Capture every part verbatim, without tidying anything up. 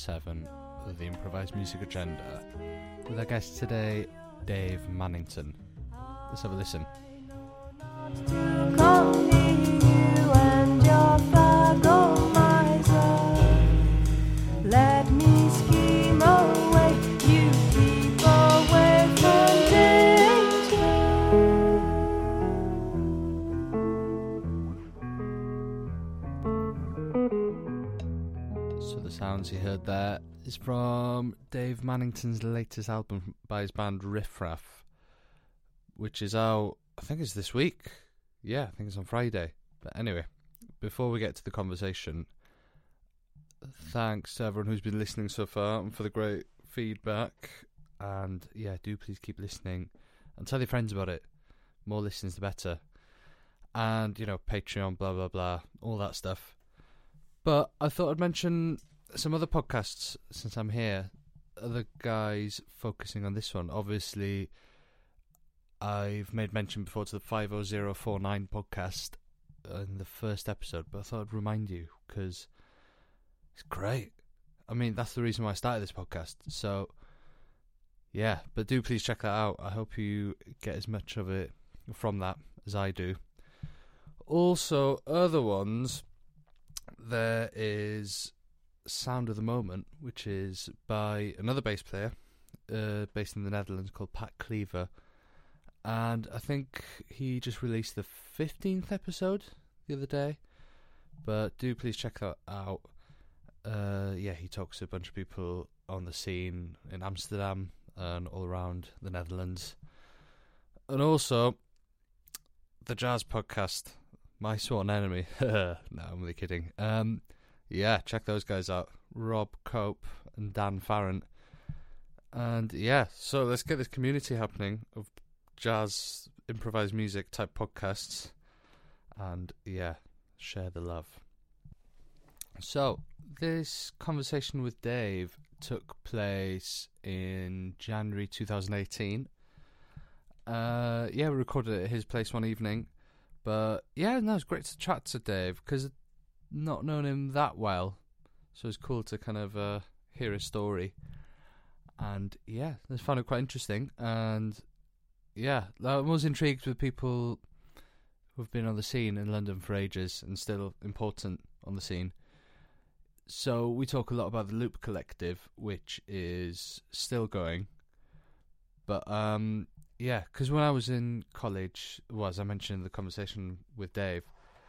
seven of the Improvised Music Agenda with our guest today, Dave Mannington. Let's have a listen. Let me scheme away, you keep away from danger. So the sounds you heard there is from Dave Mannington's latest album by his band Riff Raff, which is out, I think it's this week. Yeah, I think it's on Friday. But anyway, before we get to the conversation, thanks to everyone who's been listening so far and for the great feedback. And yeah, do please keep listening and tell your friends about it. More listens, the better. And, you know, Patreon, blah, blah, blah, all that stuff. But I thought I'd mention some other podcasts since I'm here. Other guys focusing on this one. Obviously, I've made mention before to the five oh zero four nine podcast in the first episode, but I thought I'd remind you because it's great. I mean, that's the reason why I started this podcast. So, yeah, but do please check that out. I hope you get as much of it from that as I do. Also, other ones, there is Sound of the Moment, which is by another bass player uh, based in the Netherlands called Pat Cleaver. And I think he just released the fifteenth episode the other day. But do please check that out. Uh, yeah, he talks to a bunch of people on the scene in Amsterdam and all around the Netherlands. And also, the Jazz Podcast, My Sworn Enemy. No, I'm only kidding. Um, yeah, check those guys out. Rob Cope and Dan Farron. And yeah, so let's get this community happening of jazz, improvised music type podcasts. And yeah, share the love. So, this conversation with Dave took place in January twenty eighteen. Uh, yeah, we recorded it at his place one evening. But yeah, no, it's great to chat to Dave because I've not known him that well. So it's cool to kind of uh, hear his story. And yeah, I found it quite interesting. And yeah, I was intrigued with people who've been on the scene in London for ages and still important on the scene. So we talk a lot about the Loop Collective, which is still going. But um, yeah, because when I was in college, well, as I mentioned in the conversation with Dave,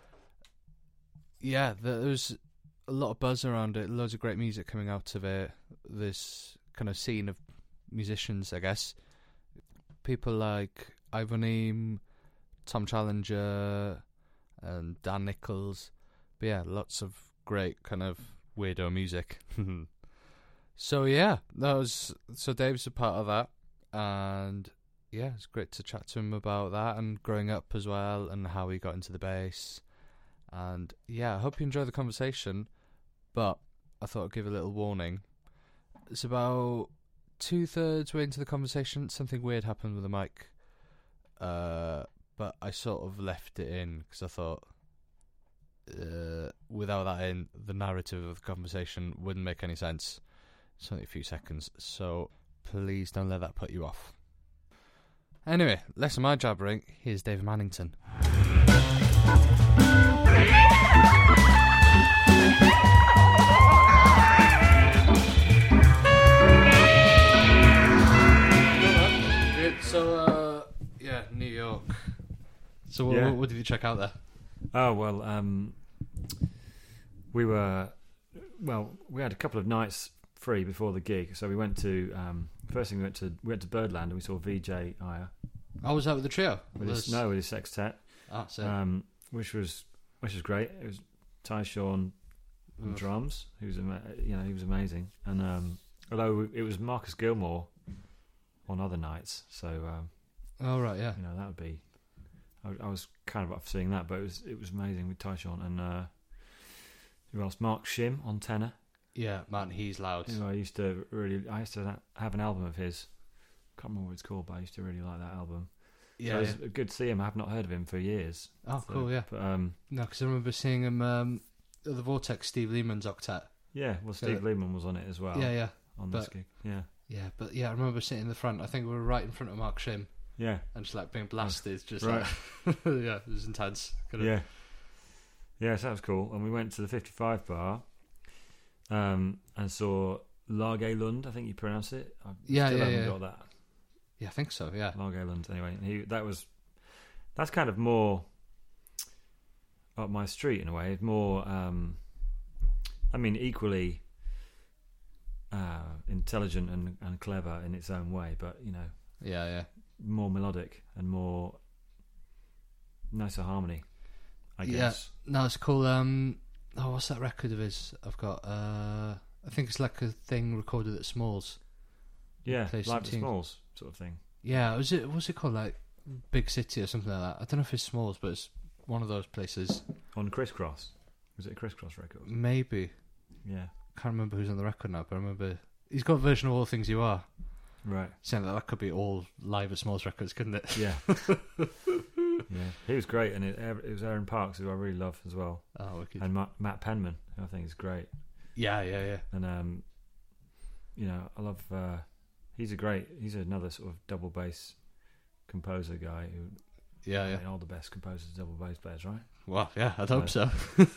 yeah, there was a lot of buzz around it, loads of great music coming out of it, this kind of scene of musicians, I guess. People like Ivan Eam, Tom Challenger, and Dan Nichols. But yeah, lots of great kind of weirdo music. So yeah, that was so Dave's a part of that, and yeah, it's great to chat to him about that and growing up as well, and how he got into the bass. And yeah, I hope you enjoy the conversation. But I thought I'd give a little warning. It's about two thirds way into the conversation, something weird happened with the mic. Uh, but I sort of left it in because I thought, uh, without that in, the narrative of the conversation wouldn't make any sense. It's only a few seconds, so please don't let that put you off. Anyway, less of my jabbering. Here's Dave Mannington. So, uh, yeah, New York. So, what, Yeah. what, what did you check out there? Oh, well, um, we were, well, we had a couple of nights free before the gig, so we went to, um, first thing we went to, we went to Birdland and we saw V J Iyer. Oh, was that with the trio? With his, no, with his sextet, Ah, so. um, which was, which was great. It was Tyshawn on Oof. drums, who was, ama- you know, he was amazing. And, um, although it was Marcus Gilmore on other nights, so, um, Oh, right, yeah. you know, that would be, I, I was kind of up for seeing that, but it was it was amazing with Tyshawn. And uh, who else? Mark Shim on tenor. Yeah, man, he's loud. You know, I used to really, I used to have an album of his. Can't remember what it's called, but I used to really like that album. Yeah, so it yeah. was good to see him. I have not heard of him for years. Oh, So, cool, yeah. But um, No, because I remember seeing him um, at the Vortex, Steve Lehman's octet. Yeah, well, Steve Yeah. Lehman was on it as well. yeah, yeah, on this but- gig. Yeah, yeah. But yeah, I remember sitting in the front. I think we were right in front of Mark Shim, yeah, and just like being blasted. Just right. like, yeah, it was intense. Kinda- yeah, yeah. So that was cool. And we went to the fifty-five bar, um, and saw Lagerlund. I think you pronounce it. I Yeah, still yeah, haven't yeah. got that. yeah. I think so. Yeah, Lagerlund. Anyway, he that was that's kind of more up my street in a way. More, um, I mean, equally uh, intelligent and, and clever in its own way, but you know, yeah, yeah. more melodic and more nicer harmony, I Yeah. guess. No, it's cool. Um, oh, what's that record of his? I've got. Uh, I think it's like a thing recorded at Smalls. Yeah, Play some Live at tunes. Smalls sort of thing. Yeah, was it? What's it called? Like Big City or something like that. I don't know if it's Smalls, but it's one of those places. On Crisscross. Was it a Crisscross record? Maybe. Yeah. Can't remember who's on the record now, but I remember he's got a version of All Things You Are. Right. Saying that that could be all Live at Smalls records, couldn't it? Yeah. Yeah. He was great, and it, it was Aaron Parks, who I really love as well, Oh, wicked. and Matt, Matt Penman, who I think is great. Yeah, yeah, yeah. And um, you know, I love. Uh, he's a great. He's another sort of double bass composer guy who. Yeah, I yeah. mean, all the best composers are double bass players, right? Well, yeah, I'd hope so.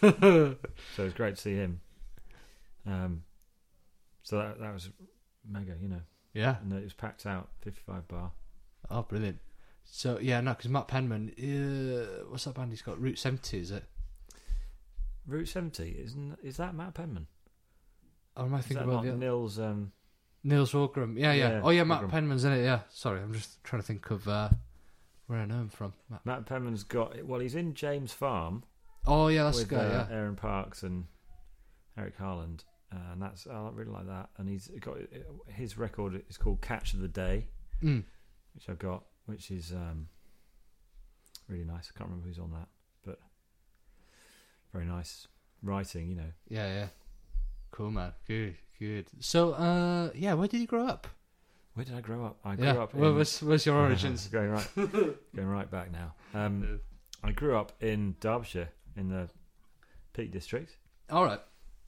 So it's great to see him. Um, so that that was mega, you know, Yeah. and it was packed out, fifty-five bar. Oh, brilliant. So, yeah, no, because Matt Penman, uh, what's that band he's got? Route seventy, is it? Route seventy, isn't is that Matt Penman? Or am I Is that thinking about not the Nils? Um, Niels Orgram? Yeah, yeah. Yeah, Oh, yeah, Matt Orgram. Penman's in it, yeah. Sorry, I'm just trying to think of uh, where I know him from. Matt. Matt Penman's got well, he's in James Farm Oh, yeah, that's with the guy, uh, yeah. Aaron Parks and Eric Harland, uh, and that's I really like that. And he's got his record is called Catch of the Day, Mm. which I've got, which is um, really nice. I can't remember who's on that, but very nice writing, you know. Yeah, yeah. Cool, man. Good, good. So, uh, yeah, where did you grow up? Where did I grow up? I grew Yeah, up. where in, was, where's your origins? going right, going right back now. Um, I grew up in Derbyshire in the Peak District, All right.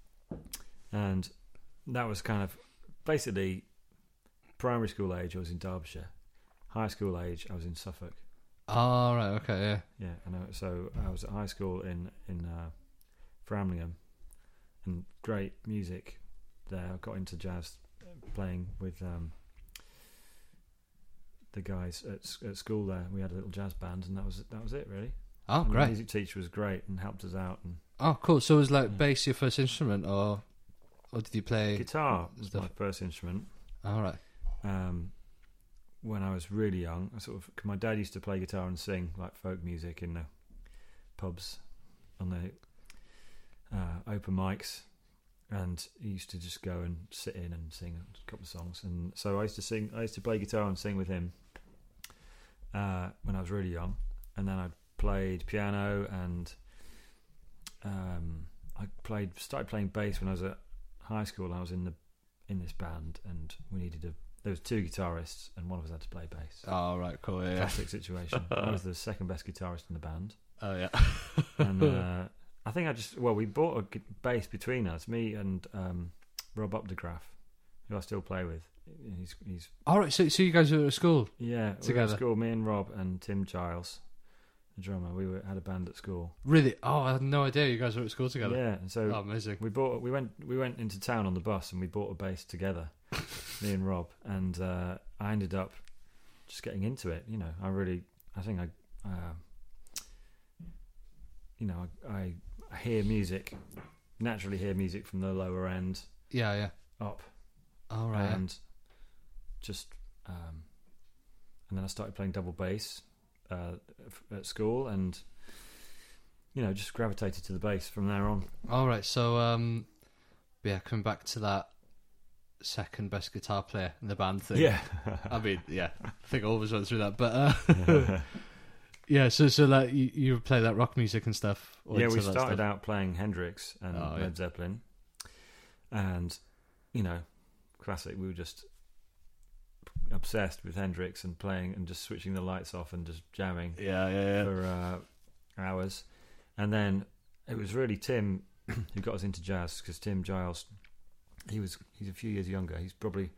and that was kind of basically primary school age. I was in Derbyshire. High school age, I was in Suffolk. All right, okay, yeah. Yeah, and I, so I was at high school in in uh, Framlingham, and great music there. I got into jazz playing with um, the guys at s- at school there. We had a little jazz band, and that was that was it really. Oh, And the great. music teacher was great and helped us out. And Oh, cool. So was like Yeah. bass your first instrument, or or did you play? guitar was stuff. my first instrument. All right. Um, when I was really young, I sort of 'cause my dad used to play guitar and sing like folk music in the pubs on the uh, open mics, and he used to just go and sit in and sing a couple of songs. And so I used to sing. I used to play guitar and sing with him uh, when I was really young, and then I played piano and um, I played started playing bass when I was at high school. I was in the in this band, and we needed a. There was two guitarists, and one of us had to play bass. All right, cool. Yeah. Classic situation. I was the second best guitarist in the band, Oh yeah. and uh, I think I just well, we bought a gu- bass between us, me and um, Rob Updegraff, who I still play with. He's he's All right. So so you guys were at school. yeah, we were Together. at school. Me and Rob and Tim Giles, the drummer. We were had a band at school. Really? Oh, I had no idea you guys were at school together. Yeah, and so Oh, amazing. we bought we went we went into town on the bus and we bought a bass together, me and Rob, and uh, I ended up just getting into it. You know, I really I think I uh, you know I, I hear music naturally hear music from the lower end Yeah, yeah. up, All right. and just um, and then I started playing double bass uh, f- at school, and you know just gravitated to the bass from there on. All right. So um, yeah, coming back to that second best guitar player in the band thing. Yeah. I mean, yeah, I think I always went through that, but uh, yeah. So, so like you, you play that rock music and stuff. or Yeah, into we that started stuff? out playing Hendrix and Oh, yeah. Led Zeppelin, and you know, classic. We were just obsessed with Hendrix and playing and just switching the lights off and just jamming Yeah, yeah, yeah. for uh, hours. And then it was really Tim who got us into jazz, because Tim Giles, he was he's a few years younger. He's probably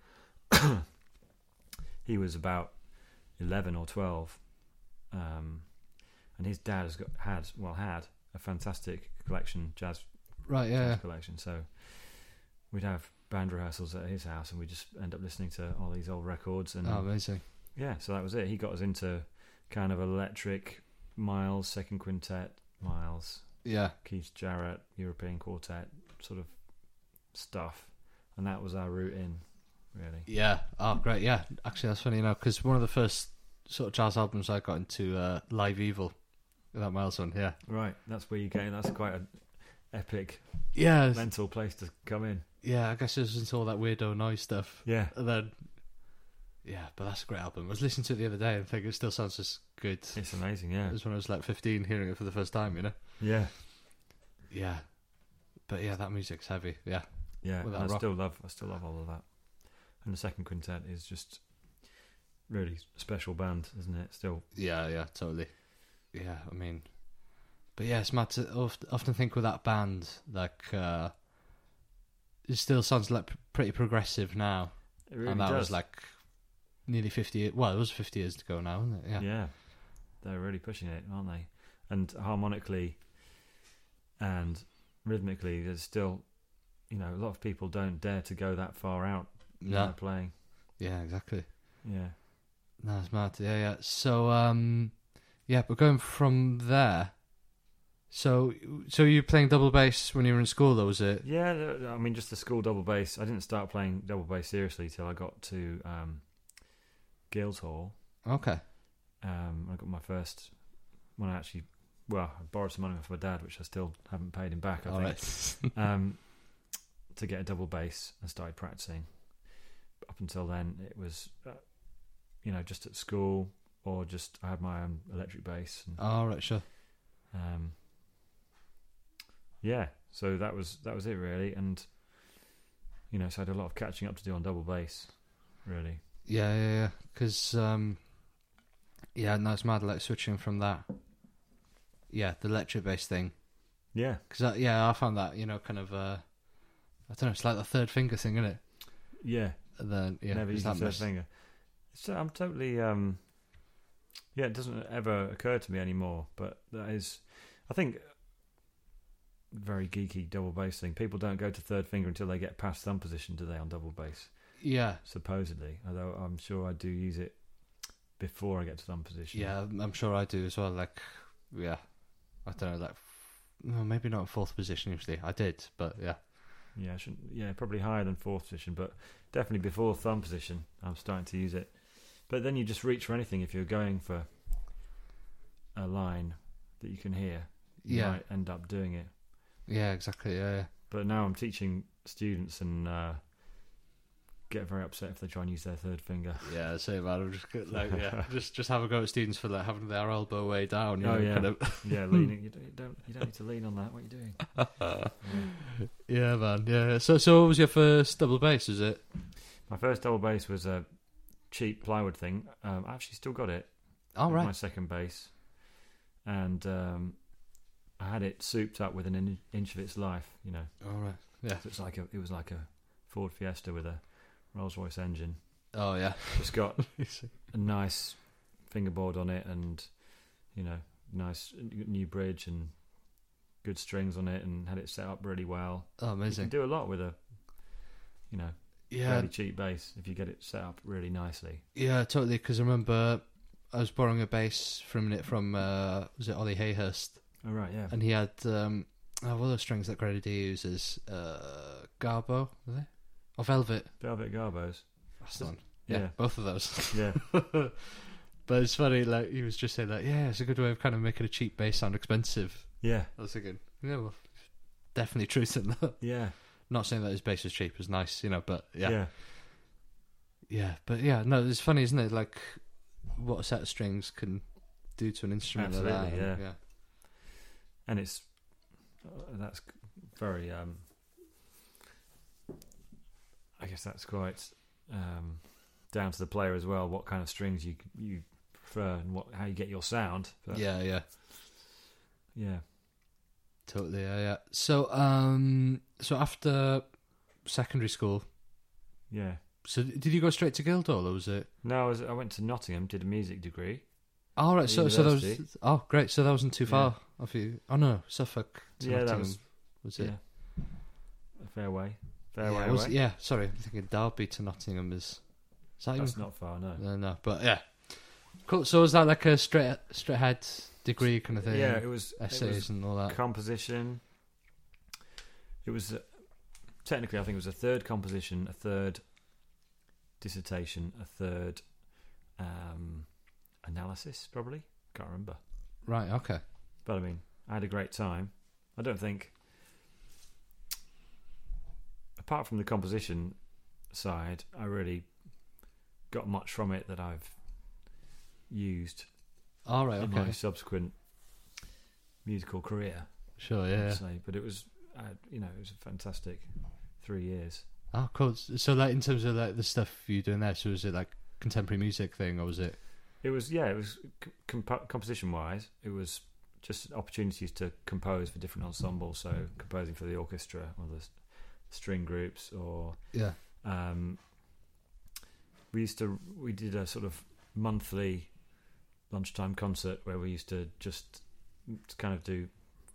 he was about eleven or twelve, um, and his dad has got had well had a fantastic collection, jazz Right, yeah, jazz yeah. collection. So we'd have band rehearsals at his house, and we just end up listening to all these old records. And Oh, amazing. yeah, so that was it. He got us into kind of electric Miles, second quintet, Miles, Yeah, Keith Jarrett, European quartet sort of stuff, and that was our route in, really. yeah. Oh, great. Yeah, actually, that's funny enough because one of the first sort of jazz albums I got into, uh, Live Evil, that Miles one. Yeah, Right, that's where you get in. That's quite an epic yeah, mental place to come in. yeah. I guess it was into all that weirdo noise stuff, Yeah, and then yeah, but that's a great album. I was listening to it the other day and think it still sounds as good it's amazing. Yeah, as when I was like fifteen, hearing it for the first time. You know. yeah, Yeah, but yeah, that music's heavy. Yeah, yeah. With And that I rock. still love, I still love all of that. And the second quintet is just really a special band, isn't it? Still, yeah, yeah, totally. Yeah, I mean, but yeah, it's mad to oft- often think with that band, like, uh, it still sounds like p- pretty progressive now. it really and that does. was like nearly fifty years, well, it was fifty years to go now, isn't it? Yeah. Yeah, they're really pushing it, aren't they? And harmonically and rhythmically, there's still, you know, a lot of people don't dare to go that far out when No. they're playing. Yeah, exactly. Yeah. No, it's mad. Yeah, yeah. So, um, yeah, but going from there, so, so you were playing double bass when you were in school, though, was it? Yeah, th- I mean, just the school double bass. I didn't start playing double bass seriously till I got to um, Guildhall. Okay. Um, I got my first, when I actually, well, I borrowed some money off my dad, which I still haven't paid him back, I All think, right. um, to get a double bass and started practicing. Up until then, it was, uh, you know, just at school or just I had my own electric bass. And, All right, sure. um, yeah, so that was that was it really, and you know, so I had a lot of catching up to do on double bass, really. Yeah, yeah, yeah. Because, um, yeah, no, it's mad, like, switching from that, yeah, the electric bass thing. Yeah, Because, yeah, I found that, you know, kind of, uh, I don't know, it's like the third finger thing, isn't it? yeah. And then, yeah, Never it's used the that third mess- finger. So I'm totally, um, yeah, it doesn't ever occur to me anymore. But that is, I think, very geeky double bass thing. People don't go to third finger until they get past thumb position, do they, on double bass? Yeah, Supposedly, although I'm sure I do use it before I get to thumb position. yeah, I'm I'm sure I do as well. Like, yeah, I don't know, like, well, maybe not in fourth position usually. I did, but yeah. Yeah, I shouldn't, yeah, probably higher than fourth position, but definitely before thumb position, I'm starting to use it. But then you just reach for anything if you're going for a line that you can hear. You Yeah. might end up doing it. Yeah, exactly. Yeah, yeah. But now I'm teaching students and uh, get very upset if they try and use their third finger. Yeah, same man. I'm just good, like, yeah, just just have a go at students for like having their elbow way down. You Oh, know, yeah. kind of. Yeah, leaning. You don't, you don't. You don't need to lean on that. What are you doing? Yeah. Yeah, man. Yeah. So, so what was your first double bass? Was it? My first double bass was a cheap plywood thing. Um, I actually still got it. All It was right. My second bass, and um, I had it souped up with an in- inch of its life. You know, All right. Yeah. so it's like a. It was like a Ford Fiesta with a Rolls Royce engine. Oh yeah. It's got a nice fingerboard on it, and you know, nice new bridge and good strings on it, and had it set up really well. Oh, You can amazing. do a lot with a, you know, Yeah. fairly cheap bass if you get it set up really nicely. Yeah, totally. Because I remember I was borrowing a bass from it from uh, was it Ollie Hayhurst, Oh right, yeah, and he had um, oh, what are those strings that Grady D uses? Uh, Garbo, are they? Or Velvet? Velvet Garbos. That's the one. Yeah, Yeah, both of those. yeah, But it's funny, like he was just saying, like, yeah, it's a good way of kind of making a cheap bass sound expensive. yeah, I was thinking, yeah, well, definitely truth in that. yeah, Not saying that his bass was cheap, it was nice, you know, but yeah. yeah. Yeah, but yeah, no, it's funny, isn't it? Like, what a set of strings can do to an instrument like that. Absolutely, and- yeah. And it's uh, that's very. Um, I guess that's quite um, down to the player as well. What kind of strings you you prefer and what how you get your sound. But Yeah, yeah, yeah, Totally, yeah, yeah. So, um, so after secondary school, Yeah. so did you go straight to Guildhall, or was it? No, I, was, I went to Nottingham, did a music degree. Oh, right. At So, so that was. university. Oh, great. So that wasn't too far off you. Oh no, Suffolk to Yeah, that Nottingham, was- was it? Yeah. A fair way. Fair yeah, way it was- away. yeah, sorry, I'm thinking Derby to Nottingham is. Is that That's even? not far, no. No, no, but yeah. Cool. So was that like a straight straight ahead degree kind of thing? Yeah, it was essays it was and all that. composition. It was uh, technically, I think it was a third composition, a third dissertation, a third um, analysis. Probably can't remember. Right. Okay. But I mean, I had a great time. I don't think, apart from the composition side, I really got much from it that I've used All right. in Okay. my subsequent musical career. Sure. I'd Yeah. yeah. say. But it was, uh, you know, it was a fantastic three years. Oh, cool. So, like, in terms of like the stuff you doing there, so was it like contemporary music thing, or was it? It was, yeah, it was comp- composition wise. It was just opportunities to compose for different ensembles. So composing for the orchestra or the s- string groups, or Yeah. um, we used to we did a sort of monthly lunchtime concert where we used to just to kind of do.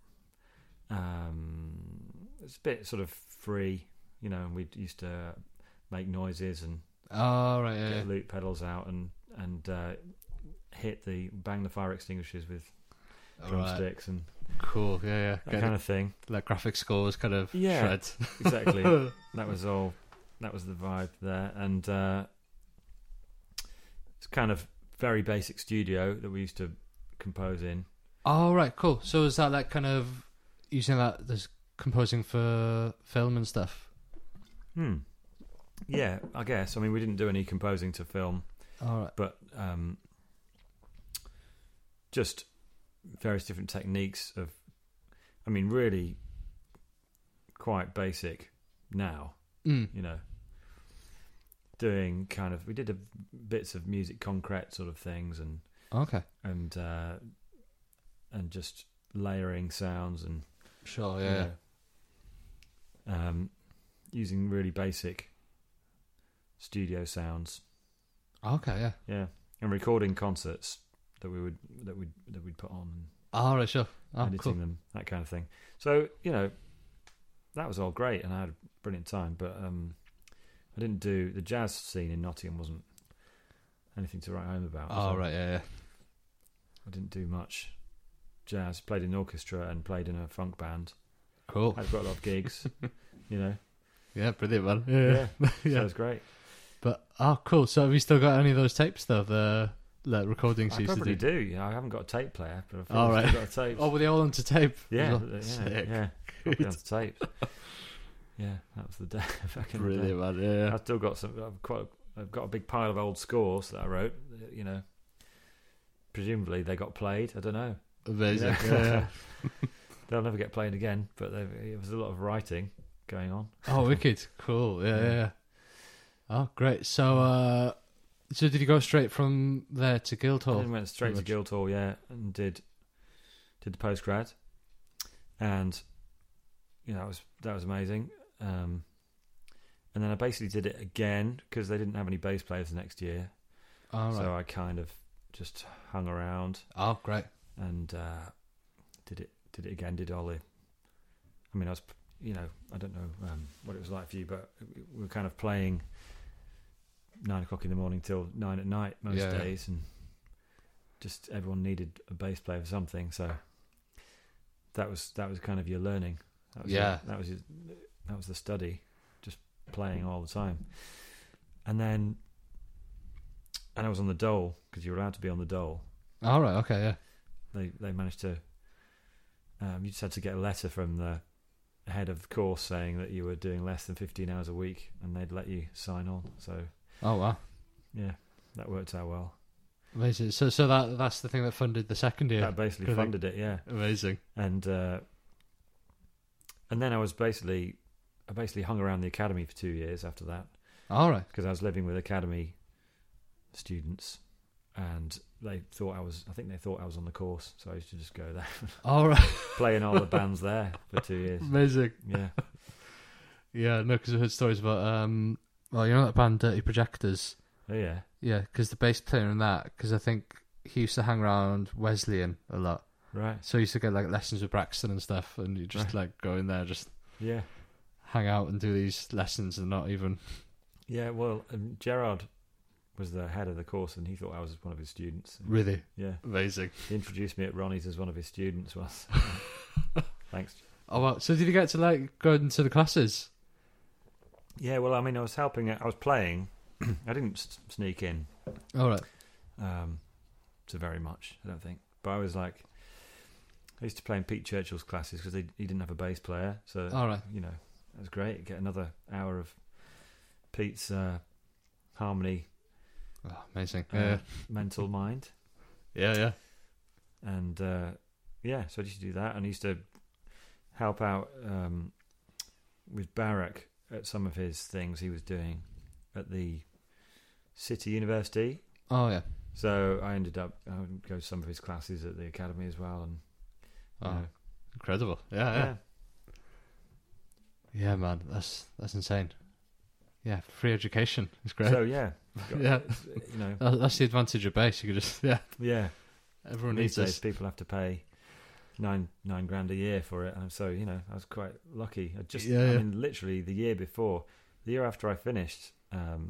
Um, it's a bit sort of free, you know, and we used to make noises and Oh, right. Yeah. get yeah. loop pedals out and and uh, hit the bang the fire extinguishers with All right. drumsticks and Cool. Yeah. Yeah. that Get kind of thing. like graphic scores, kind of Yeah. shreds. Exactly. That was all. That was the vibe there, and uh, it's kind of very basic studio that we used to compose in. Oh, right. Cool. So is that like kind of using that as composing for film and stuff? Hmm. Yeah, I guess. I mean, we didn't do any composing to film, All right. but um, just various different techniques of. I mean, really quite basic now. Mm. You know, doing kind of we did a, bits of music concrete sort of things and Okay. and uh, and just layering sounds and Sure. you Yeah. know, um, using really basic studio sounds. yeah. Okay. Yeah. Yeah, and recording concerts that we would that we that we'd put on and All right. Sure. Oh, editing cool. them, that kind of thing. So you know, that was all great, and I had a brilliant time. But um, I didn't do the jazz scene in Nottingham. Wasn't anything to write home about. All so right. Yeah. Yeah. I didn't do much jazz. Played in an orchestra and played in a funk band. Cool. Had quite a lot of gigs. You know, Yeah. Brilliant, man. Yeah. yeah, Yeah. so it was great. But oh, cool. So have you still got any of those tapes though? The like recordings I you used to probably do. do. You know, I haven't got a tape player, but I've All probably right. still got a tape. Oh, were they all onto tape? yeah, Oh, yeah, sick. yeah. Probably onto tape. Yeah, that was the day. Back in the day. Brilliant, man. Yeah. I've still got some. I've quite. I've got a big pile of old scores that I wrote. You know, presumably they got played. I don't know. Amazing. You know? Yeah. They'll never get played again. But there it was a lot of writing going on. Oh, wicked. Cool. Yeah, Yeah. yeah, yeah. Oh, great. So, uh, so did you go straight from there to I Guildhall? then went straight to pretty much. Guildhall, yeah, and did did the postgrad, and you know that was that was amazing. Um, and then I basically did it again because they didn't have any bass players the next year, All right. so I kind of just hung around Oh, great. and uh, did it did it again. Did all the, I mean, I was you know I don't know um, what it was like for you, but we were kind of playing nine o'clock in the morning till nine at night most Yeah, yeah. days, and just everyone needed a bass player for something. So that was that was kind of your learning. That was Yeah. your, that was your, that was the study, just playing all the time. And then, and I was on the dole because you were allowed to be on the dole. All right. Okay. Yeah. They they managed to. Um, you just had to get a letter from the head of the course saying that you were doing less than fifteen hours a week, and they'd let you sign on. So Oh, wow. yeah, that worked out well. Amazing. So, so that that's the thing that funded the second year. That basically Good thing. funded it, yeah. Amazing. And uh, and then I was basically, I basically hung around the academy for two years after that All right. because I was living with academy students, and they thought I was. I think they thought I was on the course, so I used to just go there, All right. playing all the bands there for two years. Amazing. Yeah, Yeah, no, because I heard stories about, um, well, you know that band Dirty Projectors? oh yeah, Yeah, because the bass player in that, because I think he used to hang around Wesleyan a lot. right, So he used to get like lessons with Braxton and stuff, and you just Right. like go in there, just yeah, hang out and do these lessons and not even. yeah. Well, um, Gerard was the head of the course, and he thought I was one of his students. Really? Yeah, Amazing. he introduced me at Ronnie's as one of his students once. Thanks. Oh, well, so did you get to like go into the classes? Yeah, well, I mean, I was helping. I was playing. I didn't s- sneak in All right. um, to very much, I don't think. But I was like, I used to play in Pete Churchill's classes because he didn't have a bass player, so All right. you know, it was great. Get another hour of Pete's uh, harmony, Oh, amazing. uh, Yeah. mental mind, Yeah, yeah. and uh, yeah. So I used to do that, and I used to help out um, with Barak at some of his things he was doing at the City University. Oh, yeah. So I ended up I would go to some of his classes at the academy as well, and you Oh, know, incredible. Yeah, yeah. yeah, Yeah, man. That's that's insane. Yeah, free education. It's great. So yeah, got- Yeah. you know, That- that's the advantage of bass. You could just, yeah, yeah. everyone These needs days, this. people have to pay nine nine grand a year for it, and so you know, I was quite lucky. I just, Yeah, I yeah. mean, literally the year before, the year after I finished, um,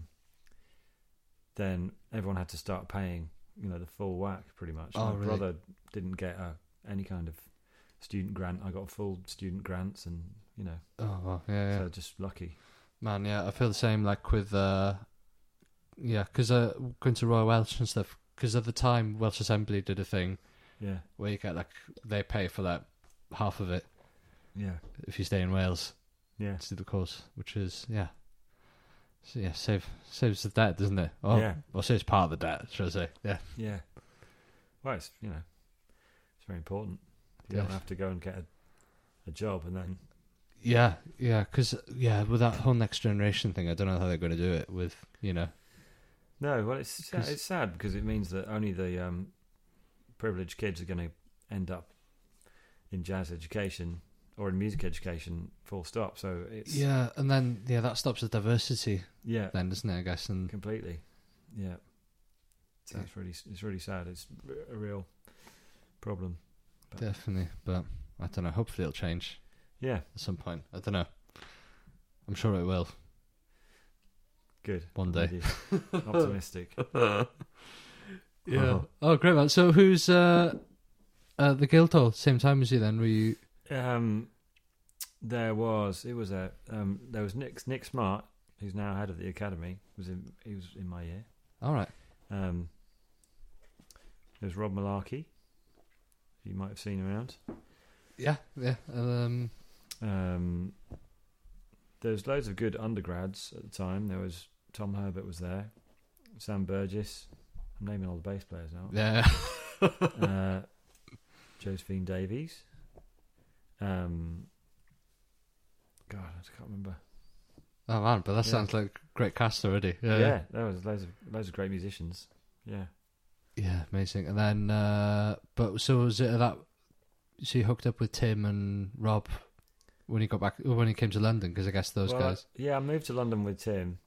then everyone had to start paying, you know, the full whack pretty much. Oh, My really? brother didn't get a, any kind of student grant. I got full student grants, and you know, Oh, well, yeah, yeah. so just lucky. Man, yeah, I feel the same, like, with, uh, yeah, because uh, going to Royal Welsh and stuff, because at the time, Welsh Assembly did a thing Yeah, where you get, like, they pay for, like, half of it yeah, if you stay in Wales yeah, to do the course, which is, yeah. So, yeah, save, saves the debt, doesn't it? Oh, Yeah. Well, saves part of the debt, should I say. Yeah. yeah. Well, it's you know, it's very important. You don't Yes. have to go and get a, a job and then. Yeah, yeah, because, yeah, with that whole next generation thing, I don't know how they're going to do it with, you know. No, well, it's sad, 'Cause- it's sad because it means that only the um, privileged kids are going to end up in jazz education or in music education, full stop. So it's Yeah, and then, yeah, that stops the diversity yeah, then, doesn't it, I guess? And completely, yeah. So Yeah. it's really it's really sad. It's a real problem. But, definitely, but I don't know, hopefully it'll change yeah, at some point. I don't know. I'm sure it will. good. One I'm day. with you. Optimistic. Yeah. Uh-huh. Oh, great, man. So who's uh, uh, the Guildhall? Same time as you then? Were you... Um, there was it was a um, there was Nick Nick Smart, who's now head of the academy. Was in he was in my year. All right. Um, there's Rob Malarkey, you might have seen around. Yeah, yeah. Um, Um, there's loads of good undergrads at the time. There was Tom Herbert was there, Sam Burgess. I'm naming all the bass players now. yeah. uh, Josephine Davies. Um, God, I can't remember. Oh, man, but that Yeah. sounds like a great cast already. Yeah. Yeah, there was loads of loads of great musicians. Yeah. Yeah, amazing. And then, uh, but so was it that, so you hooked up with Tim and Rob when he got back, or when he came to London, because I guess those Well, guys. Yeah, I moved to London with Tim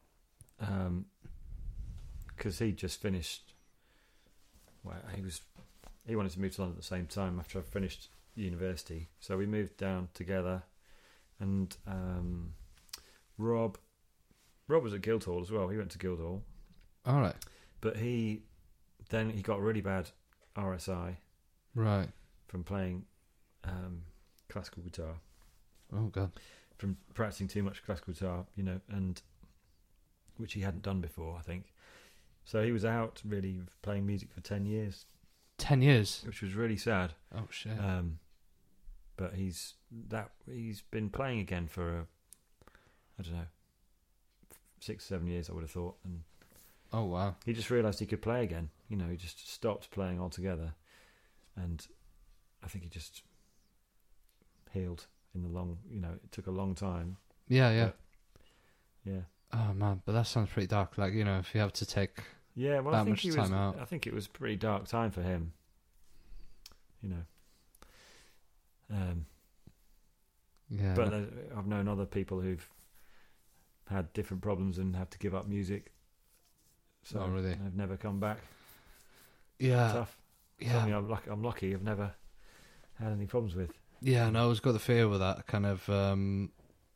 because he just finished. Well, he was he wanted to move to London at the same time after I finished university, so we moved down together. And um, Rob, Rob was at Guildhall as well. He went to Guildhall, All right. but he then he got really bad R S I Right. from playing um, classical guitar. Oh, God. From practicing too much classical guitar, you know, and which he hadn't done before, I think. So he was out really playing music for ten years, Ten years. which was really sad. Oh, shit. Um, but he's that he's been playing again for a, I don't know, six seven years, I would have thought, and oh, wow. he just realised he could play again. You know, he just stopped playing altogether, and I think he just healed in the long. You know, it took a long time. Yeah, yeah. Yeah. Oh, man, but that sounds pretty dark. Like, you know, if you have to take Yeah, well, that I think much he was. time out. I think it was a pretty dark time for him. You know. Um, Yeah, but no- uh, I've known other people who've had different problems and have to give up music. So Oh, really? I've never come back. yeah, Tough. yeah. I mean, I'm lucky. I'm lucky. I've never had any problems with. Yeah, no, I always got the fear with that kind of. Um,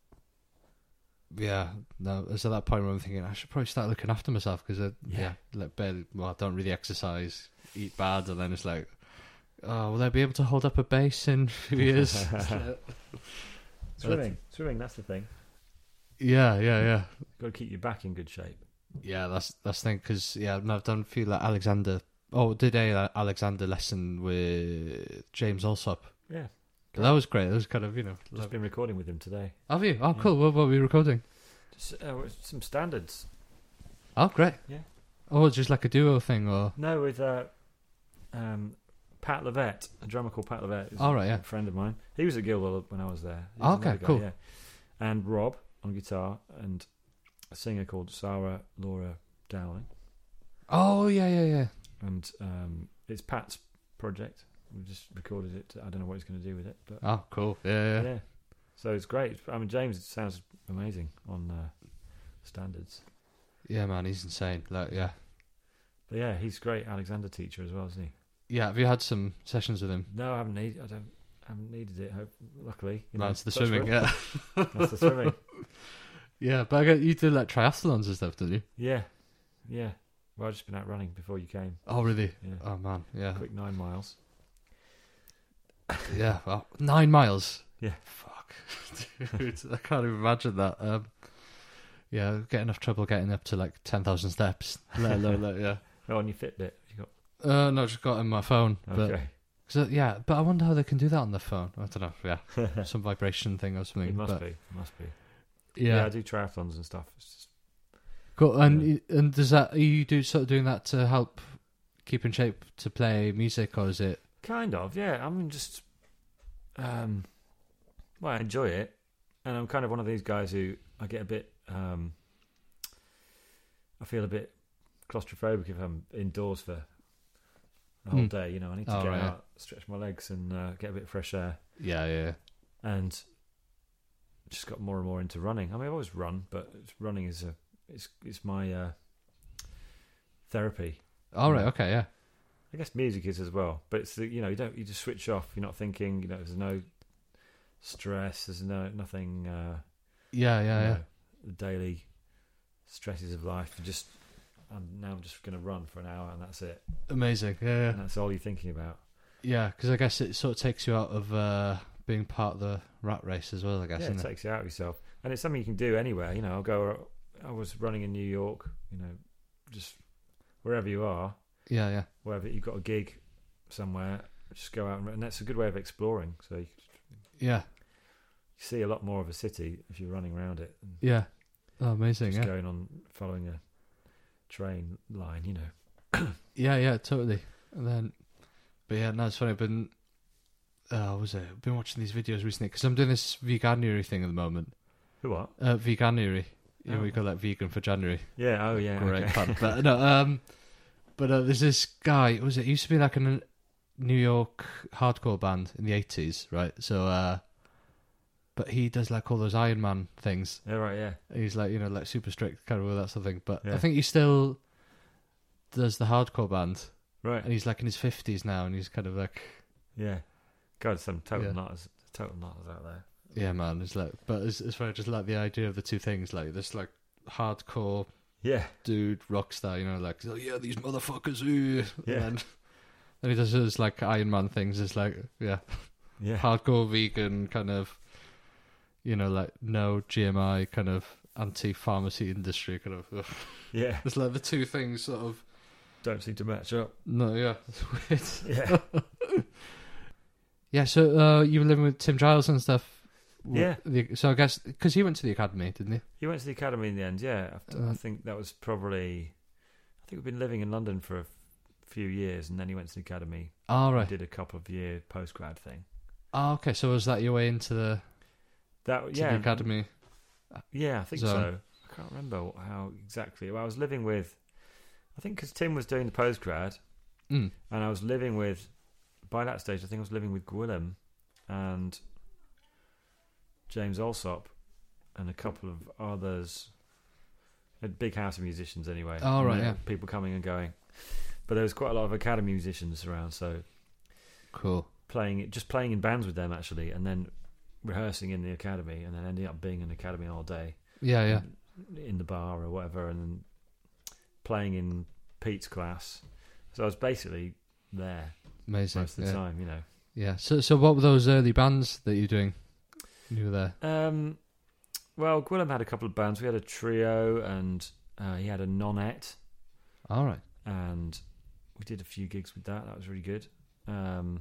yeah, no, it's at that point where I'm thinking I should probably start looking after myself because, yeah. Yeah. yeah, like barely, well, I don't really exercise, eat bad, and then it's like, oh, will I be able to hold up a bass in a few years? Swimming, swimming. That's the thing. yeah, yeah, yeah, Got to keep your back in good shape. yeah. That's that's the thing because yeah, no, I've done a few like Alexander. Oh, did a uh, Alexander lesson with James Allsop. Yeah, That was great. It was kind of you know. just Like, been recording with him today. have you? Oh, Yeah. cool. What, what were we recording? Just, uh, some standards. Oh, great. Yeah. Oh, just like a duo thing, or No, with uh, um, Pat Levette, a drummer called Pat Levette. Who's All right, a yeah. friend of mine. He was at Guildhall when I was there. He Oh, was okay, another guy, cool. Yeah. And Rob on guitar and a singer called Sarah Laura Dowling. oh yeah, yeah, yeah. And um, it's Pat's project. We just recorded it. I don't know what he's going to do with it, but Oh, cool. Yeah, yeah. yeah. So it's great. I mean, James sounds amazing on uh, standards. Yeah, man, he's insane. Like, yeah, But yeah, he's great Alexander teacher as well, isn't he? yeah. Have you had some sessions with him? No, I haven't need. I don't. I haven't needed it. Hope, luckily, you No, know, it's the touch swimming. wood. Yeah, That's the swimming. yeah. But I get, you do like triathlons and stuff, didn't you? Yeah, yeah. Well, I've just been out running before you came. Oh, really? Yeah, Oh man, yeah, quick nine miles. yeah. Well, nine miles. Yeah. Fuck, dude, I can't even imagine that. Um, yeah, I get enough trouble getting up to like ten thousand steps. Let alone, like, yeah. Oh, on your Fitbit, you got Uh, no, just got it on my phone. But okay. so, yeah, but I wonder how they can do that on the phone. I don't know. Yeah, some vibration thing or something. It must but, be. It must be. Yeah. Yeah, I do triathlons and stuff. It's just, Cool. And Yeah. y- and does that are you do sort of doing that to help keep in shape to play music, or is it? kind of, yeah. I mean, just um, well, I enjoy it, and I'm kind of one of these guys who I get a bit. Um, I feel a bit claustrophobic if I'm indoors for the whole Hmm. day. You know, I need to Oh, get right, yeah. out, stretch my legs, and uh, get a bit of fresh air. Yeah, yeah, And just got more and more into running. I mean, I've always run, but it's- running is a it's it's my uh, therapy. All right. Okay. Yeah. I guess music is as well, but it's the, you know you don't you just switch off. You're not thinking. You know, there's no stress. There's no nothing. Uh, Yeah. Yeah. you Yeah. know, the daily stresses of life. You just I'm now I'm just going to run for an hour and that's it. Amazing. Yeah. And that's all you're thinking about. Yeah. Because I guess it sort of takes you out of uh, being part of the rat race as well. I guess. Yeah, it isn't it? takes you out of yourself, and it's something you can do anywhere. You know, I'll go. I was running in New York. You know, just wherever you are, Yeah. Yeah. wherever you've got a gig somewhere, just go out and, and that's a good way of exploring. So you, Yeah. you see a lot more of a city if you're running around it. And Yeah. Oh, amazing. just Yeah. going on following a train line. You know. Yeah. Yeah. Totally. And then, but yeah, no, it's funny. I've been, uh, what was it? I've been watching these videos recently because I'm doing this veganuary thing at the moment. Who what? Uh, veganuary. You know, Oh. we call that vegan for January. Yeah. Oh yeah. Great okay. fun. But no, um, but uh, there's this guy. Was it? He used to be like a N- New York hardcore band in the eighties, right? So, uh, but he does like all those Iron Man things. Yeah. Right. Yeah. He's like, you know, like super strict, kind of all that sort of thing. But Yeah. I think he still does the hardcore band, Right. and he's like in his fifties now, and he's kind of like, Yeah. God, some total Yeah. nutters, total nutters out there. yeah, man. It's like, but it's, it's funny, just like the idea of the two things, like this, like hardcore Yeah. dude rock star, you know, like, oh yeah, these motherfuckers, ooh. Yeah. And then, then he does his like Iron Man things. It's like, yeah, Yeah. hardcore vegan kind of, you know, like no G M I kind of anti-pharmacy industry kind of. Ugh. Yeah. It's like the two things sort of. Don't seem to match up. No, yeah, it's weird. Yeah. Yeah, so uh, you were living with Tim Giles and stuff. W- Yeah. The, so I guess because he went to the academy, didn't he? He went to the academy in the end. Yeah. After, I Uh, think that was probably. I think we've been living in London for a f- few years, and then he went to the academy. Oh, and right. Did a couple of year post grad thing. Oh, okay. So was that your way into the, That to yeah. the academy? Yeah, I think zone? so. I can't remember how exactly. Well, I was living with I think because Tim was doing the postgrad, Mm. and I was living with. By that stage, I think I was living with Gwilym and James Alsop and a couple of others. A big house of musicians, anyway. Oh, And right, there yeah. were people coming and going, but there was quite a lot of academy musicians around. So Cool. playing it, just playing in bands with them actually, and then rehearsing in the academy, and then ending up being in the academy all day. Yeah, yeah. In the bar or whatever, and then playing in Pete's class. So I was basically there Amazing. most of the yeah. time, you know. Yeah. So, so what were those early bands that you were doing? when You were there. Um, well, Gwilym had a couple of bands. We had a trio, and uh, he had a nonette, All right. and we did a few gigs with that. That was really good. Um,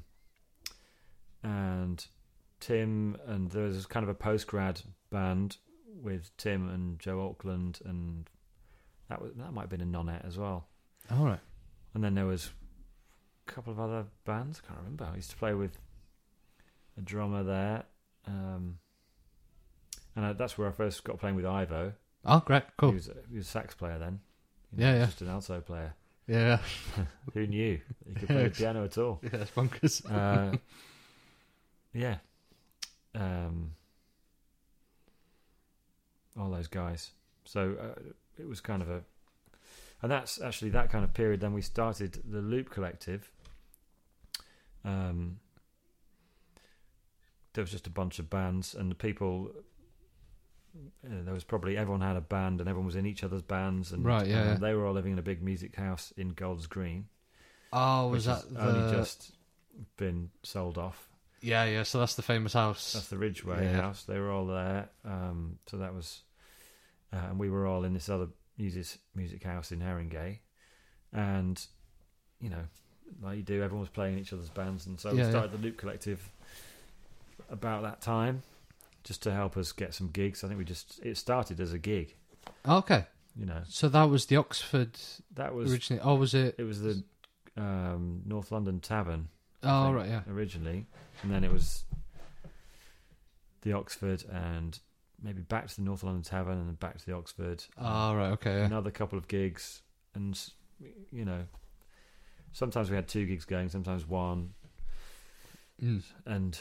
and Tim, and there was kind of a post-grad band with Tim and Joe Auckland, and that was that might have been a nonette as well. All right. And then there was a couple of other bands. I can't remember. I used to play with a drummer there. Um, and I, that's where I first got playing with Ivo. Oh, great. Cool. He was, he was a sax player then. Yeah, yeah. Just an alto player. Yeah. Who knew that he could play the Yes. piano at all? Yeah, it's bonkers. Uh, yeah. Um, all those guys. So uh, it was kind of a... And that's actually that kind of period. Then we started the Loop Collective. Um, there was just a bunch of bands, and the people... Uh, there was probably... Everyone had a band, and everyone was in each other's bands. And Right, yeah, um, yeah. they were all living in a big music house in Golders Green. Oh, was which that has the... only just been sold off. Yeah, yeah. So that's the famous house. That's the Ridgeway Yeah. house. They were all there. Um, so that was, uh, and we were all in this other music music house in Haringey, and you know, like you do, everyone was playing in each other's bands, and so Yeah, we started the Loop Collective about that time, just to help us get some gigs. I think we just it started as a gig, Okay. you know. So that was the Oxford That was originally. Oh, was it? it was the um, North London Tavern. Oh, think, right. Yeah. Originally, and then it was the Oxford, and maybe back to the North London Tavern, and then back to the Oxford. Oh, right. Okay. Yeah. Another couple of gigs, and you know, sometimes we had two gigs going, sometimes one, Mm. and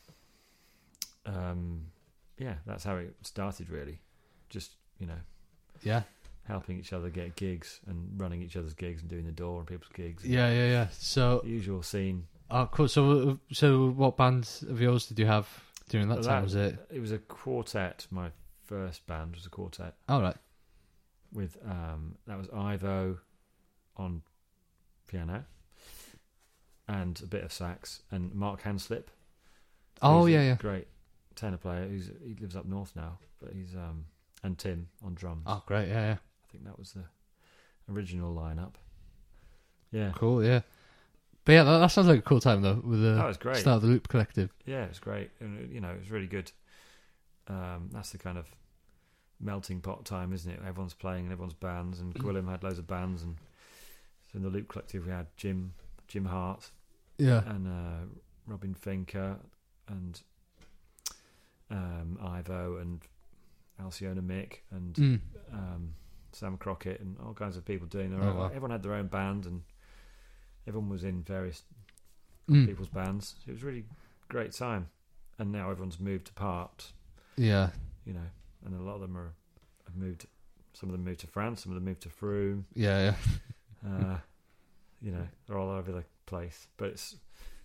um, yeah, that's how it started. Really, just you know, Yeah. helping each other get gigs and running each other's gigs and doing the door on people's gigs. Yeah. Yeah. Yeah. So. The usual scene. Oh, cool. So, so what band of yours did you have during that Well, time? that- Was it? It was a quartet. My first band was a quartet. All right. with um that was Ivo on piano and a bit of sax, and Mark Hanslip. Oh, who's a yeah, yeah. Great tenor player. Who's he lives up north now, but he's um and Tim on drums. Oh, great. Yeah. Yeah. I think that was the original lineup. Yeah, Cool. Yeah. But yeah, that, that sounds like a cool time though. With the that was great. start of the Loop Collective. Yeah, it was great, and you know it was really good. Um, that's the kind of melting pot time, isn't it? Everyone's playing in everyone's bands, and Gwilym had loads of bands, and so in the Loop Collective we had Jim Jim Hart Yeah. and uh, Robin Finker and um, Ivo and Alciona Mick and Mm. um, Sam Crockett and all kinds of people doing their Oh, own. wow. Everyone had their own band, and everyone was in various Mm. people's bands. It was a really great time, and now everyone's moved apart, Yeah. you know, and a lot of them are have moved. Some of them moved to France, some of them moved to Frome. Yeah. Yeah. Uh, you know, they're all over the place, but it's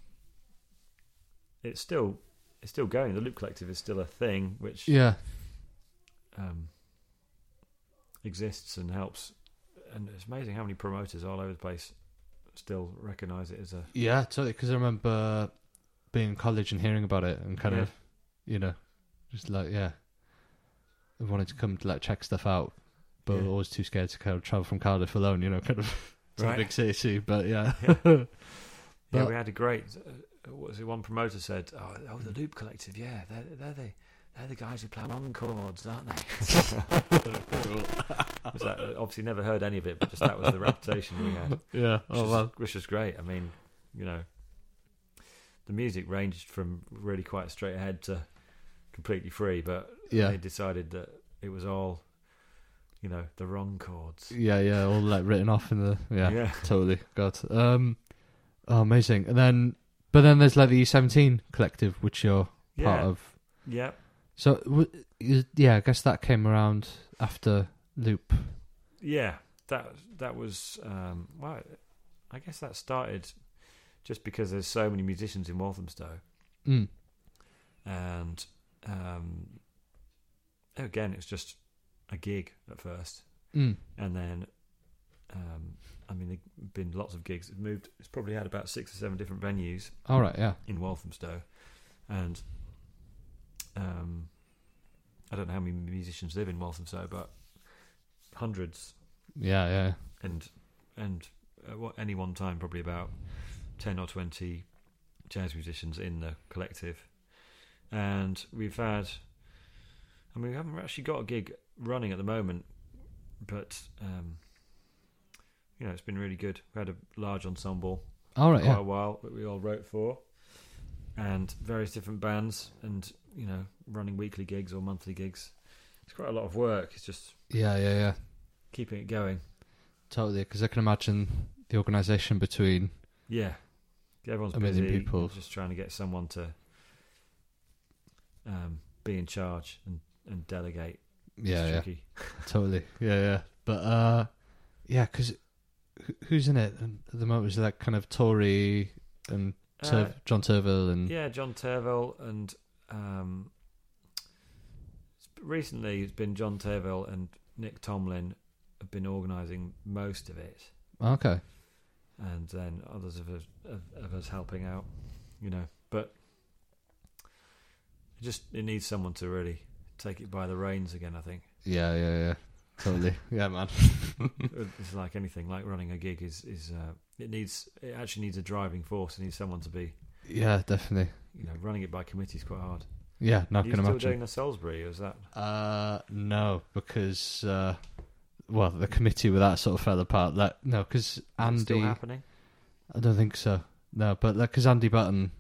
it's still it's still going. The Loop Collective is still a thing which Yeah. um, exists and helps, and it's amazing how many promoters all over the place still recognise it as a Yeah. Totally. Because I remember being in college and hearing about it and kind Yeah. of, you know, just like yeah, I wanted to come to like check stuff out, but Yeah. always too scared to kind of travel from Cardiff alone. You know, kind of to Right. the big city. But yeah. Yeah. Yeah, But- we had a great. Uh, what was it? One promoter said, "Oh, oh, the Loop Collective. Yeah, they're they're the they're the guys who play on chords, aren't they?" Was that, obviously, never heard any of it, but just that was the reputation we had. Yeah. Which, Oh was, well. which was great. I mean, you know, the music ranged from really quite straight ahead to completely free, but Yeah. they decided that it was all you know, the wrong chords. Yeah, yeah, all like written off in the yeah, Yeah. totally. God, um, oh, amazing. And then, but then there's like the E seventeen collective, which you're part Yeah. of. Yeah. So w- is- yeah, I guess that came around after Loop. Yeah. That that was um, well, I guess that started just because there's so many musicians in Walthamstow, Mm. and um, again, it's just a gig at first, Mm. and then um, I mean, there've been lots of gigs. It's moved. It's probably had about six or seven different venues All right, yeah. in Walthamstow, and um, I don't know how many musicians live in Walthamstow, but hundreds. Yeah, yeah. and and at what, any one time probably about ten or twenty jazz musicians in the collective, and we've had I mean we haven't actually got a gig running at the moment, but um, you know, it's been really good. We had a large ensemble All right, for quite yeah. a while that we all wrote for, and various different bands, and you know, running weekly gigs or monthly gigs. It's quite a lot of work. It's just Yeah, yeah, yeah. keeping it going. Totally, because I can imagine the organisation between. Yeah, everyone's A million busy. people. Just trying to get someone to um, be in charge and, and delegate. Yeah, it's yeah, tricky. totally. Yeah, yeah. But uh, yeah, because who's in it and at the moment? Is it like kind of Tory and Tur- Uh, John Turville and yeah, John Turville and um, recently it's been John Turville and Nick Tomlin have been organising most of it, okay. and then others of us of, of us helping out. You know, but it just it needs someone to really take it by the reins again. I think. Yeah, yeah, yeah. Totally. Yeah, man. It's like anything, like running a gig is is uh, it needs it actually needs a driving force. It needs someone to be, Yeah, definitely. you know, running it by committee is quite hard. Yeah, not Are you gonna still imagine. doing the Salisbury? Or is that Uh, no, because uh, well, the committee with that sort of fell apart. That no, because is it Andy. still happening? I don't think so. No, but because Andy Button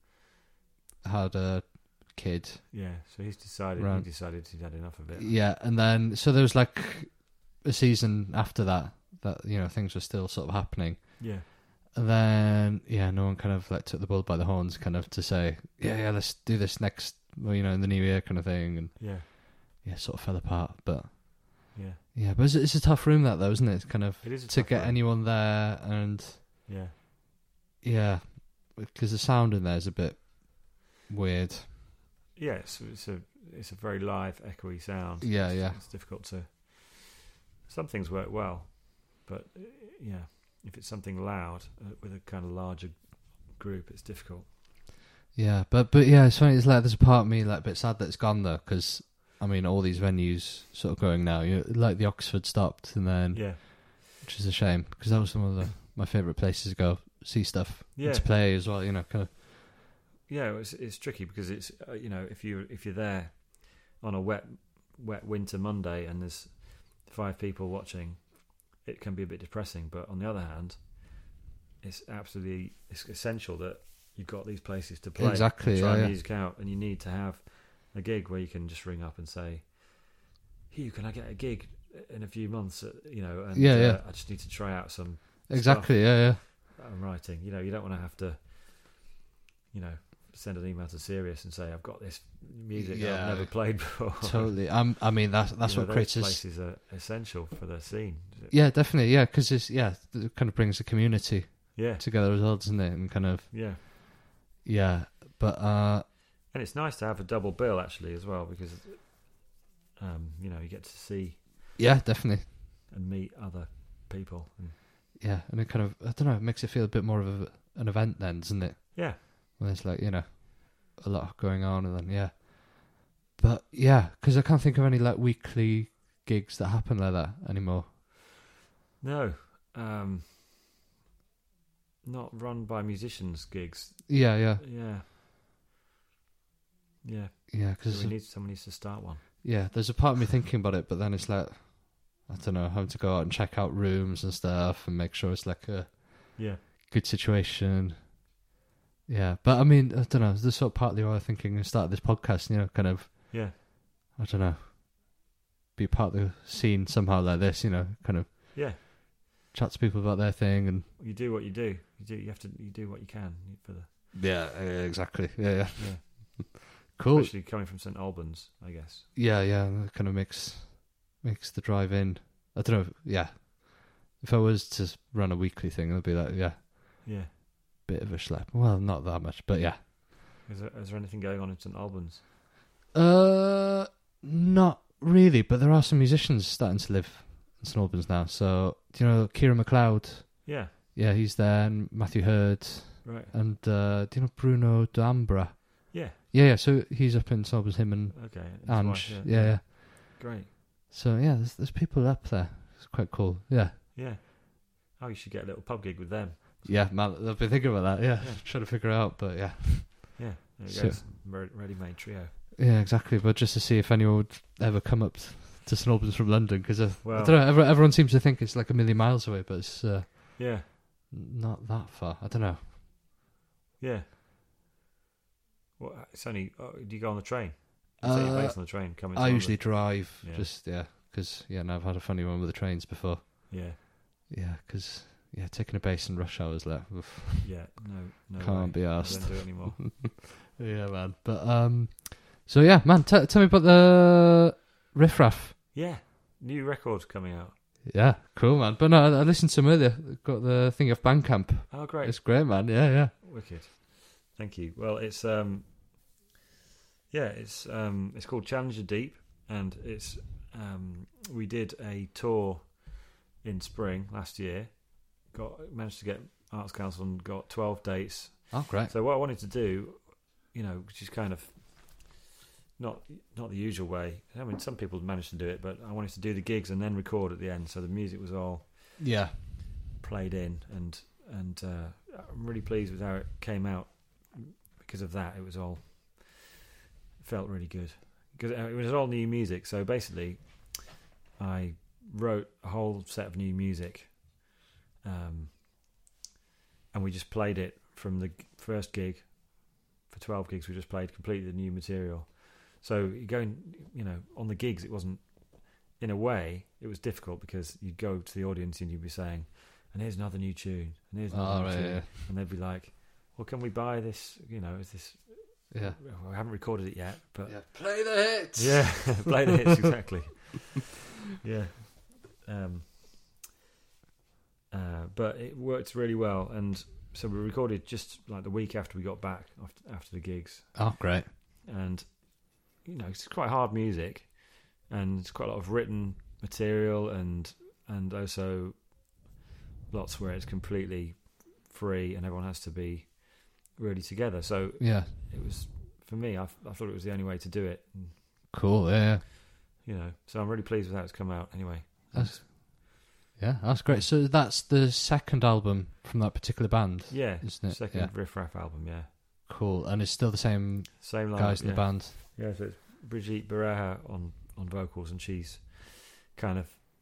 had a kid. Yeah, so he's decided. Right. He decided he'd had enough of it. Yeah, and then so there was like a season after that that you know things were still sort of happening. Yeah, And then yeah, no one kind of like took the bull by the horns, kind of to say yeah, yeah, let's do this next, well, you know, in the new year kind of thing, and yeah, yeah, sort of fell apart. But yeah. yeah, but it's, it's a tough room that though, isn't it? It's kind of It is a to tough get room. anyone there, and Yeah, yeah, because the sound in there is a bit weird. yeah. It's, it's a it's a very live, echoey sound. Yeah, it's, yeah. It's difficult to. Some things work well, but uh, yeah, if it's something loud uh, with a kind of larger group, it's difficult. Yeah, but but yeah, it's funny. It's like there's a part of me like a bit sad that it's gone though, because I mean all these venues sort of going now. You know, like the Oxford stopped, and then Yeah, which is a shame because that was some of the, my favourite places to go see stuff yeah. and to play as well. You know, kind of Yeah, it's it's tricky because it's uh, you know, if you if you're there on a wet wet winter Monday and there's five people watching, it can be a bit depressing. But on the other hand, it's absolutely it's essential that you've got these places to play, Exactly, and try yeah, yeah. music out, and you need to have a gig where you can just ring up and say, "Hugh, can I get a gig in a few months?" uh, You know, and Yeah, yeah. uh, I just need to try out some exactly. Yeah, yeah. that I'm writing. You know, you don't want to have to, you know, send an email to Sirius and say, I've got this music that Yeah. I've never played before. Totally. Um, I mean that's that's You know, what those creates. places are essential for the scene. Yeah, definitely. Yeah, because it's yeah, it kind of brings the community Yeah, together as well, doesn't it? And kind of yeah. yeah, but uh, And it's nice to have a double bill actually as well because, um, you know, you get to see yeah, definitely. and meet other people. And Yeah, and it kind of I don't know, it makes it feel a bit more of a, an event then, doesn't it? yeah, When there's like you know a lot going on, and then yeah, but yeah, because I can't think of any like weekly gigs that happen like that anymore. no, um, not run by musicians gigs. Yeah, yeah, Yeah, yeah. yeah. So Because we need someone needs to start one. yeah, there's a part of me thinking about it, but then it's like I don't know, having to go out and check out rooms and stuff and make sure it's like a Yeah, good situation. Yeah, but I mean, I don't know. This is sort of partly why I'm thinking to start this podcast. You know, kind of. yeah. I don't know. be a part of the scene somehow like this. You know, kind of Yeah, chat to people about their thing and you do what you do. You do. You have to. You do what you can for the. yeah, yeah exactly. Yeah, yeah, Yeah. cool. Especially coming from Saint Albans, I guess. Yeah, yeah, that kind of makes makes the drive in. I don't know. If, yeah, if I was to run a weekly thing, it'd be like yeah, Yeah. bit of a schlep. Well, not that much, but yeah. Is there, is there anything going on in Saint Albans? Uh, not really, but there are some musicians starting to live in Saint Albans now. So, do you know Kieran MacLeod? Yeah. Yeah, he's there, and Matthew Hurd, Right. and uh, do you know Bruno D'Ambra? Yeah. Yeah, yeah. So he's up in Saint Albans. Him and Okay. his Ange. wife, yeah. yeah, yeah. Great. So yeah, there's there's people up there. It's quite cool. Yeah, Yeah. Oh, you should get a little pub gig with them. yeah. Man, I've been thinking about that. Yeah, Yeah. trying to figure it out, but yeah, Yeah. There it So- goes. Re- ready-made trio. yeah, exactly. But just to see if anyone would ever come up to Saint Albans from London, because uh, Well- I don't know. Everyone, everyone seems to think it's like a million miles away, but it's uh, Yeah. not that far. I don't know. Yeah. Well, it's only. Oh, do you go on the train? You take your Uh, place on the train. Coming. to I London? usually drive. Yeah. Just yeah, because yeah, now I've had a funny one with the trains before. Yeah. Yeah, because yeah, taking a base in rush hours like oof, Yeah. No. No. can't way. be I asked. don't do it anymore. Yeah, man. But um, so yeah, man. T- tell me about the Riff Raff. Yeah. New record coming out. Yeah, cool, man. But no, I, I listened to some earlier. Got the thing of Bandcamp. Oh, great. It's great, man. Yeah, yeah. Wicked. Thank you. Well, it's um, yeah, it's um, it's called Challenger Deep, and it's um, we did a tour in spring last year. Got managed to get Arts Council and got twelve dates. Oh, great. So what I wanted to do, you know, which is kind of not not the usual way. I mean, some people managed to do it, but I wanted to do the gigs and then record at the end, so the music was all Yeah. played in, and and uh, I'm really pleased with how it came out because of that. It was all felt really good because it was all new music. So basically, I wrote a whole set of new music, um, and we just played it from the first gig. For twelve gigs, we just played completely new material. So going, you know, on the gigs, it wasn't. In a way, it was difficult because you'd go to the audience and you'd be saying, and here's another new tune, and here's another Oh, new right, tune. yeah. And they'd be like, well, can we buy this? You know, is this, Yeah. well, I haven't recorded it yet, but Yeah. Play the hits. yeah, play the hits, exactly. Yeah. Um, uh, but it worked really well, and so we recorded just like the week after we got back, after, after the gigs, Oh, great. and, you know, it's quite hard music, and it's quite a lot of written material, and and also lots where it's completely free and everyone has to be really together. So Yeah. it was, for me, I, I thought it was the only way to do it. And, Cool. Yeah. yeah. you know, so I'm really pleased with how it's come out. Anyway, That's yeah. That's great. So that's the second album from that particular band. yeah, Isn't it? second Yeah. Riff Raff album, yeah, Cool. And it's still the same same line, guys in yeah. the band. Yeah, so it's Brigitte Bereha on on vocals, and she's kind of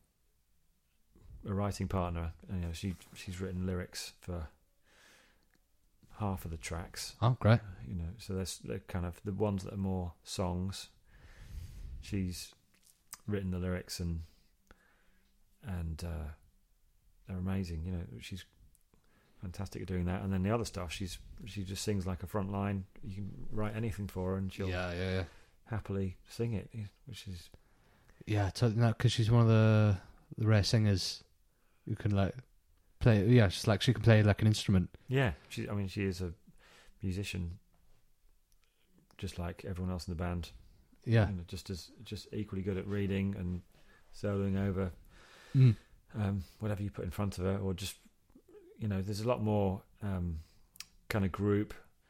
a writing partner. And, you know, she she's written lyrics for half of the tracks. Oh, great. You know, so there's they're kind of the ones that are more songs. She's written the lyrics, and and uh, they're amazing. You know, she's fantastic at doing that. And then the other stuff, she's she just sings like a front line. You can write anything for her, and she'll Yeah. Yeah. Yeah. happily sing it, which is Yeah. Totally. No, because she's one of the the rare singers who can like play. Yeah. She's like she can play like an instrument. yeah. She, I mean, she is a musician, just like everyone else in the band. Yeah. You know, just as just equally good at reading and soloing over Mm. um, whatever you put in front of her, or just, you know, there's a lot more um, kind of group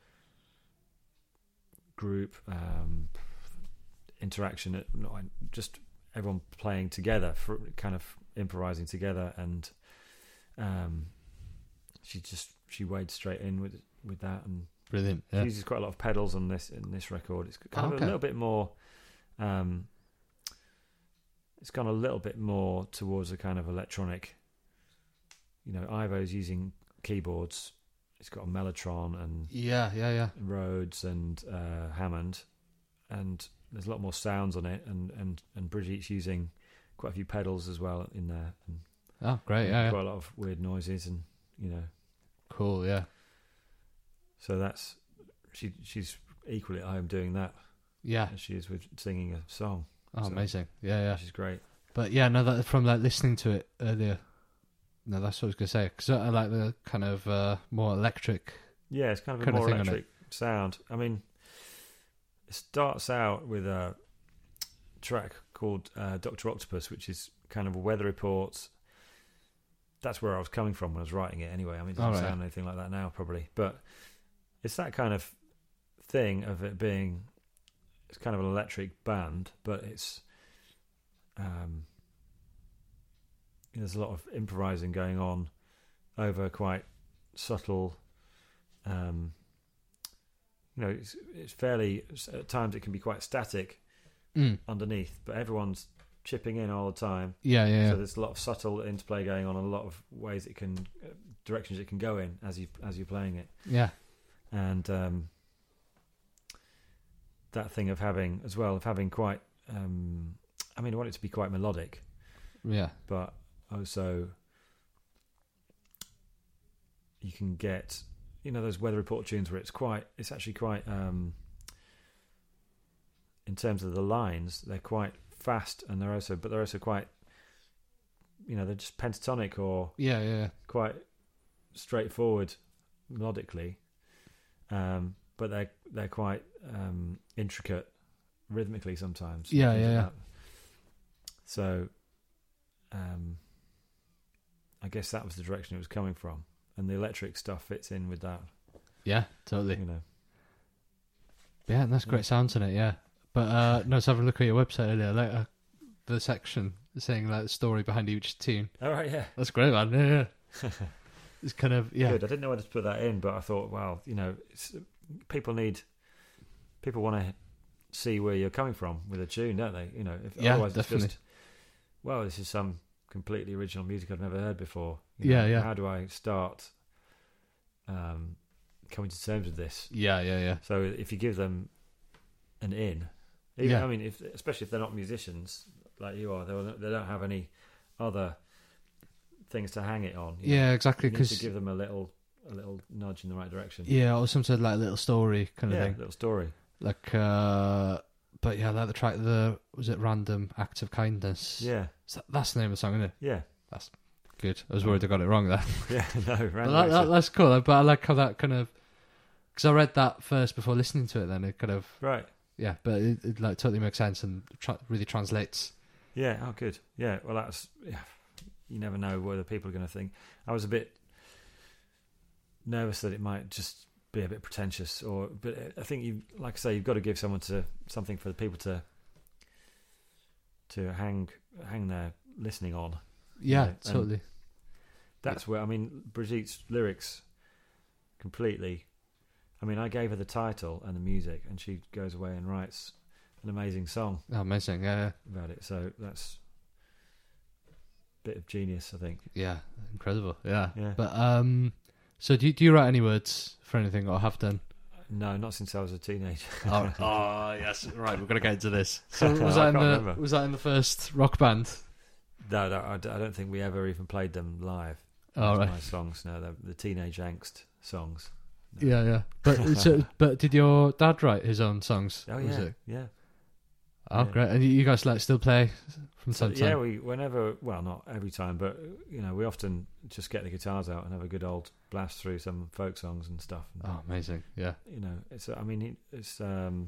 group um, interaction, at, not just everyone playing together, for kind of improvising together, and um, she just she wades straight in with with that, and Brilliant. she Yeah. uses quite a lot of pedals on this in this record. It's kind Oh, of okay. a little bit more. Um, it's gone a little bit more towards a kind of electronic. You know, Ivo's using keyboards. It's got a Mellotron and Yeah. Yeah. Yeah. Rhodes and uh, Hammond, and there's a lot more sounds on it, and and and Brigitte's using quite a few pedals as well in there, and Oh, great! Yeah, quite yeah. a lot of weird noises, and you know, Cool. Yeah, so that's she she's equally at home doing that yeah. as she is with singing a song. Oh, So- amazing. Yeah, yeah. Which is great. But yeah, no, that from like listening to it earlier. No, that's what I was gonna say. Because I like the kind of uh, more electric. Yeah, it's kind of a Kind of more thing on it. electric sound. I mean, it starts out with a track called uh, Doctor Octopus, which is kind of a weather report. That's where I was coming from when I was writing it anyway. I mean, it doesn't All right. sound anything like that now, probably. But it's that kind of thing of it being, it's kind of an electric band, but it's, um, there's a lot of improvising going on over quite subtle, um, you know, it's, it's fairly, at times it can be quite static Mm. underneath, but everyone's chipping in all the time. Yeah, yeah, yeah. So there's a lot of subtle interplay going on, and a lot of ways it can, uh, directions it can go in as you as you're playing it, yeah. and um, that thing of having as well of having quite, um, I mean, I want it to be quite melodic, Yeah. but also you can get, you know, those weather report tunes where it's quite, it's actually quite, um, in terms of the lines, they're quite fast, and they're also, but they're also quite, you know, they're just pentatonic or Yeah, yeah, yeah. quite straightforward melodically, um, but they're they're quite um, intricate rhythmically sometimes. Yeah, Things yeah, like yeah. that. So, um, I guess that was the direction it was coming from, and the electric stuff fits in with that. Yeah, totally. You know, Yeah, and that's Yeah. great sounds in it. Yeah, but uh, no, I was having a look at your website earlier. Like uh, the section saying like the story behind each tune. all right, yeah, That's great, man. Yeah, yeah. It's kind of yeah, good. I didn't know whether to put that in, but I thought, well, you know, it's, people need, people want to see where you're coming from with a tune, don't they? You know, if, Yeah, otherwise definitely. it's just, well, this is some completely original music I've never heard before. Yeah, know, yeah. How do I start um, coming to terms with this? yeah, yeah, yeah. So if you give them an in, even, Yeah. I mean, if especially if they're not musicians like you are, they will- they don't have any other things to hang it on. you know. Yeah, exactly. You need to Because give them a little, a little nudge in the right direction. yeah, or some sort of like little story kind of yeah, thing. little story. Like, uh, but yeah, like the track, the was it Random Act of Kindness? Yeah, Is that- that's the name of the song, isn't it? yeah, Good. I was worried I got it wrong there. yeah. No, But random that, that, accent. that's cool. But I like how that kind of because I read that first before listening to it. Then it kind of right. yeah, but it, it like totally makes sense and tra- really translates. Yeah. Oh, good. Yeah. Well, that's. Yeah. You never know whether people are going to think. I was a bit nervous that it might just be a bit pretentious, or. But I think you, like I say, you've got to give someone to something for the people to to hang hang their listening on. Yeah, Yeah, and- totally. That's where I mean Brigitte's lyrics completely. I mean, I gave her the title and the music, and she goes away and writes an amazing song Oh, amazing. Yeah, about it. So that's a bit of genius, I think. yeah, incredible. Yeah. Yeah. But um, so do you, do you write any words for anything or have done? No, not since I was a teenager. oh, oh, yes. Right, we're gonna get into this. So was I that in can't the remember. was that in the first rock band? No, no, I d- I don't think we ever even played them live. Oh, Those right. My songs, no, the, the teenage angst songs. No. Yeah, yeah. But so, but did your dad write his own songs? Oh Was yeah, it? yeah. Oh, Yeah. great. And you you guys like still play from So, time to time? yeah, we whenever, well, not every time, but you know, we often just get the guitars out and have a good old blast through some folk songs and stuff. And, Oh, amazing. Yeah. you know, it's. I mean, he, it's. Um,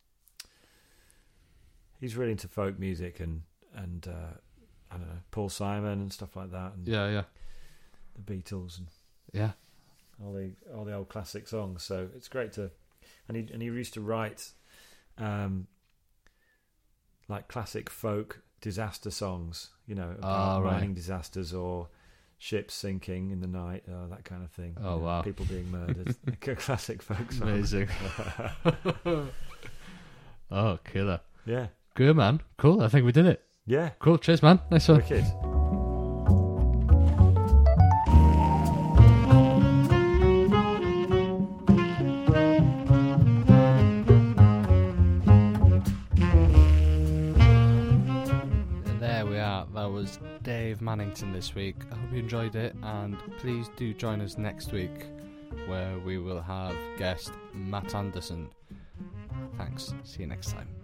he's really into folk music and and uh, I don't know, Paul Simon and stuff like that, and Yeah, yeah. the Beatles and Yeah. all the all the old classic songs. So it's great to, and he and he used to write, um, like classic folk disaster songs, you know, about Ah, right. mining disasters or ships sinking in the night, uh, that kind of thing. Oh, you know, wow. people being murdered. Classic folk songs. Amazing. Oh, killer. Yeah, Good, man. Cool. I think we did it. yeah, Cool. Cheers, man. Nice one. wicked. yeah, that was Dave Mannington this week. I hope you enjoyed it, and please do join us next week, where we will have guest Matt Anderson. Thanks. See you next time.